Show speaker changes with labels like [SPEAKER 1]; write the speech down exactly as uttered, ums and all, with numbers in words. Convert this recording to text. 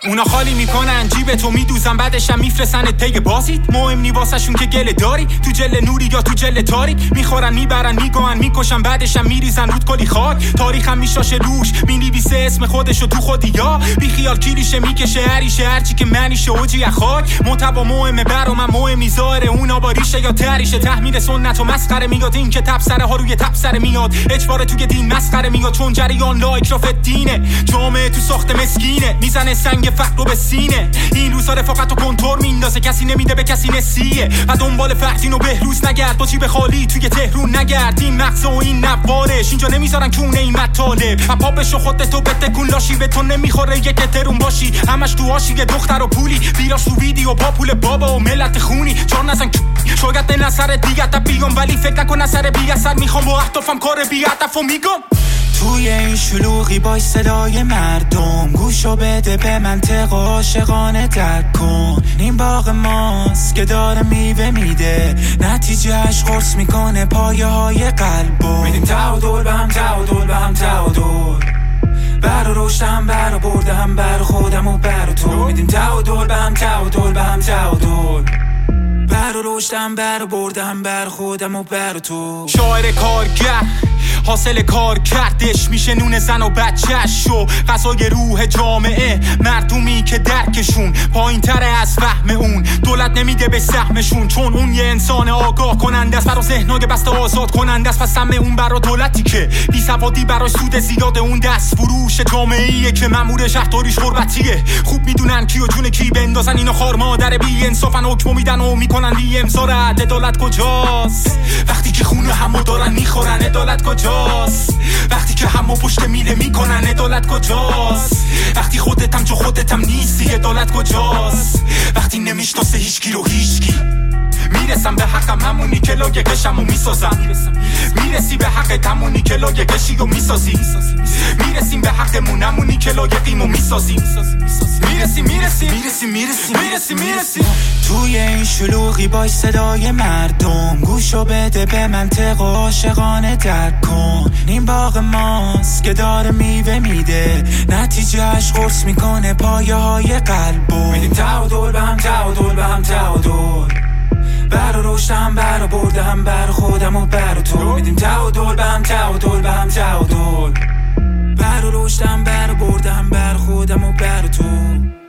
[SPEAKER 1] اونا خالی میکنن جیب تو میدوزن بعدشم میفرسنت پی بازیت. مهم نی واسهشون که گله داری تو جل نوری یا تو جل تاریک. میخورن میبرن میگوهن میکشن بعدشم میریزن رود کلی خاک. تاریخم میشاشه روش مینویسه اسم خودشو تو خودی یا بی خیال کلیشه میکشه هریشه هرچی که منیشه اوجی خاک. محتوا مهمه برا من مهم نی ظاهر اونا باریشه یا تریشه. تحمیل سنت و مسخره میاد این که تبصره ها روی تبصره میاد. اجبار توی دین مسخره میاد چون جریان لایک رافت دینه. جامعه تو ساخت مسکینه میزنه سنگ فقر رو به سینه. این روزا رفاقت و کنتور میندازه کسی نمیده به کسی نسیه. و دنبال فردین و بهروز نگرد با جیب خالی توی تهرون نگرد. این مغز و این نوارش اینجا نمیذارن کونه این مطالب. پاپشو خودتو بتکون لاشی به تو نمیخوره یک ترون باشی. همش تو آشی دختر و پولی بیراش تو ویدیو با پول بابا و ملت خونی. چون نزن شاید نه نظر دیگه تا بیگم ولی فکر نکن اثر بی اثر میخوام با اهدافم کار بی هدفو میگم.
[SPEAKER 2] توی این شلوغی با صدای مردم گوشو بده به منطق عاشقانه درک کن. این باغ ماست که داره میوه میده نتیجهش قرص میکنه پایه های قلبو. میدیم تعادل به هم تعادل به هم تعادل برا رشدم برا بردم برا خودم و برا تو. میدیم تعادل به هم تعادل به هم تعادل برا رشدم برا بردم برا خودم و برا تو.
[SPEAKER 1] شاعر کارگر حاصل کار کردش میشه نون زن و بچهش و غذای روح جامعه. مردمی که درکشون پایین تره از فهم اون دولت نمیده به سهمشون چون اون یه انسان آگاه کننده است برا ذهنای بسته آزاد کننده است. پس سهم اون برا دولتی که بی سوادی برای سود زیاد اون دست فروش جامعه‌ایه که مأمور شهرداریش غربتیه. خوب میدونن کی و جون کی بندازن اینو خار مادر بی انصافن حکمو میدن و میکنن بی امضا. عدالت کجاست وقتی که خونه همو دارن میخورن؟ عدالت کجاست وقتی که همو پشت میله میکنن؟ عدالت کجاست وقتی خودتم جو خودتم نیستی؟ عدالت کجاست وقتی نمیشناسه هیچکی رو هیچکی؟ میرسم به حقم همونی که لاگه کشم و میسازم. میرسی به حق تمونی که لاگه کشی و میسازی. میرسیم به حقمون همونی که لاگه قیم و میسازیم. میرسی میرسی میرسی میرسی میرسی میرسی
[SPEAKER 2] توی این شلوغی با صدای مردم گوشو بده به منطق عاشقانه درک کن. این باغ ماست که داره میوه میده نتیجهش قرص میکنه پایه های قلبو. میدیم تعادل به هم تعادل به هم تعادل برا رشدم برا بردم برا خودم و برا تو. میدیم تعادل به هم تعادل به هم تعادل برا رشدم برا بردم برا خودم و برا تو.